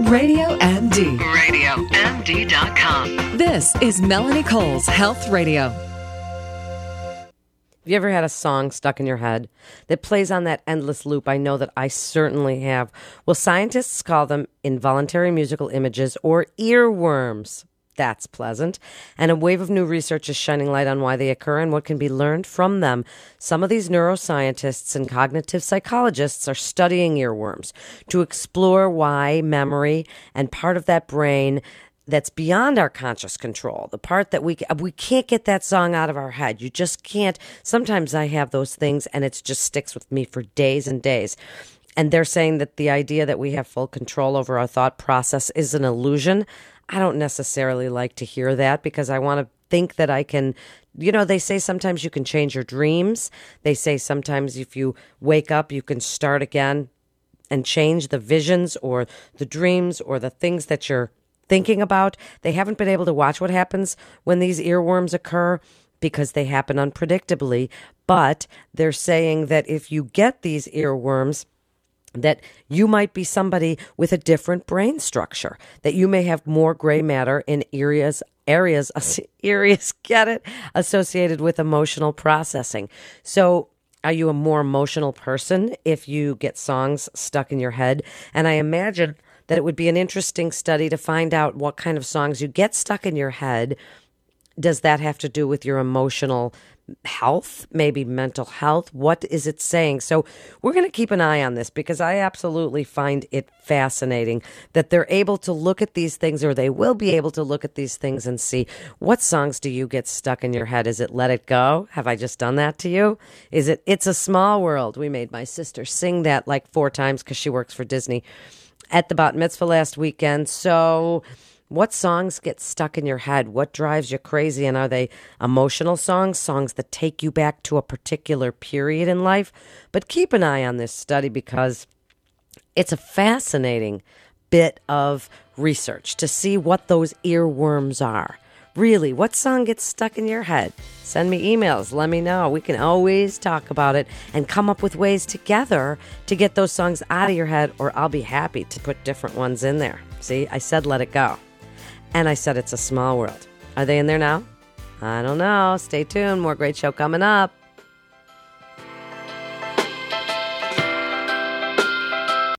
Radio MD. RadioMD.com. This is Melanie Cole's Health Radio. Have you ever had a song stuck in your head that plays on that endless loop? I know that I certainly have. Well, scientists call them involuntary musical images or earworms. That's pleasant. And a wave of new research is shining light on why they occur and what can be learned from them. Some of these neuroscientists and cognitive psychologists are studying earworms to explore why memory and part of that brain that's beyond our conscious control, the part that we can't get that song out of our head. You just can't. Sometimes I have those things and it just sticks with me for days and days. And they're saying that the idea that we have full control over our thought process is an illusion. I don't necessarily like to hear that because I want to think that I can, they say sometimes you can change your dreams. They say sometimes if you wake up, you can start again and change the visions or the dreams or the things that you're thinking about. They haven't been able to watch what happens when these earworms occur because they happen unpredictably. But they're saying that if you get these earworms, that you might be somebody with a different brain structure, that you may have more gray matter in areas, get it, associated with emotional processing. So are you a more emotional person if you get songs stuck in your head? And I imagine that it would be an interesting study to find out what kind of songs you get stuck in your head. Does that have to do with your emotional health, maybe mental health? What is it saying? So we're going to keep an eye on this because I absolutely find it fascinating that they're able to look at these things, or they will be able to look at these things and see what songs do you get stuck in your head. Is it Let It Go? Have I just done that to you? Is it It's a Small World? We made my sister sing that like 4 times because she works for Disney at the bat mitzvah last weekend. So what songs get stuck in your head? What drives you crazy? And are they emotional songs that take you back to a particular period in life? But keep an eye on this study because it's a fascinating bit of research to see what those earworms are. Really, what song gets stuck in your head? Send me emails. Let me know. We can always talk about it and come up with ways together to get those songs out of your head, or I'll be happy to put different ones in there. See, I said Let It Go. And I said It's a Small World. Are they in there now? I don't know. Stay tuned. More great show coming up.